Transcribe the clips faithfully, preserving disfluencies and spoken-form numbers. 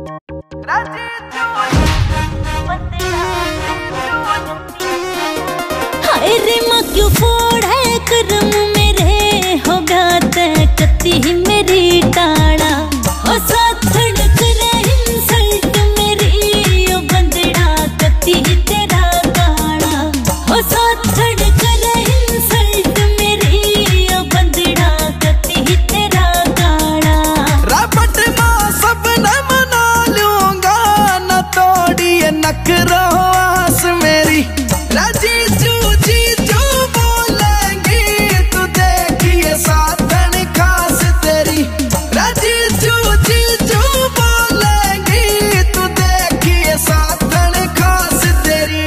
हाय रे माँ क्यों फोड़ है करम मेरे, होगा तय कती ही मेरी टाड़ा। ओ साथड़ करे इंसल्ट मेरी, ओ बंदड़ा कती ही तेरा गाड़ा। ओ साथड़ करे इंसल्ट मेरी, ओ बंदड़ा कती ही तेरा गाड़ा। रबट माँ सब न मना लूंगा, न तोड़िए नखरो आस मेरी। जीजू जीजू बोलेंगी तू देखिए साथन खास तेरी। जीजू जीजू बोलेंगी तू देखिए साथन खास तेरी।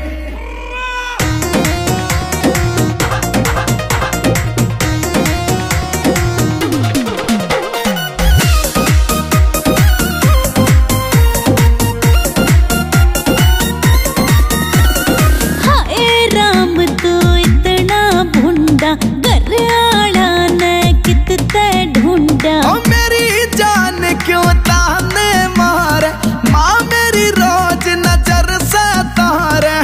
घर आला ने कितने ढूंढा, ओ मेरी जान क्यों ताने मारे, माँ मेरी रोज नजर से तारे।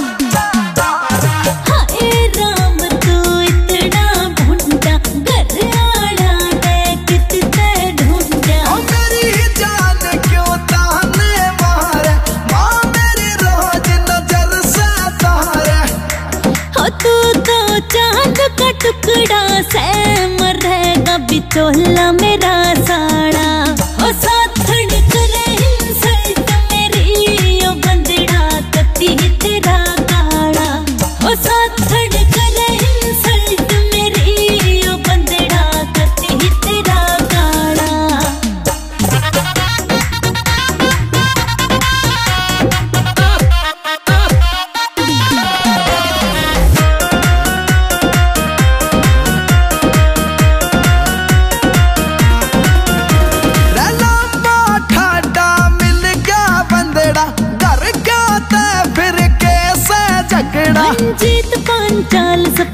हाय राम तू इतना ढूंढा, घर आला ने कितने ढूंढा। ओ मेरी जान क्यों ताने मारे, माँ मेरी रोज नजर से तारे। हो तू तो चांद का टुकड़ा से मरेगा बिचौला मेरा साड़ा। ओ साथड़ करे इंसल्ट मेरी, ओ बंदड़ा कती ही तेरा गाड़ा। ओ साथड़ करे इंसल्ट मेरी, ओ बंदड़ा कती ही तेरा गाड़ा। रंजीत पांचाल सब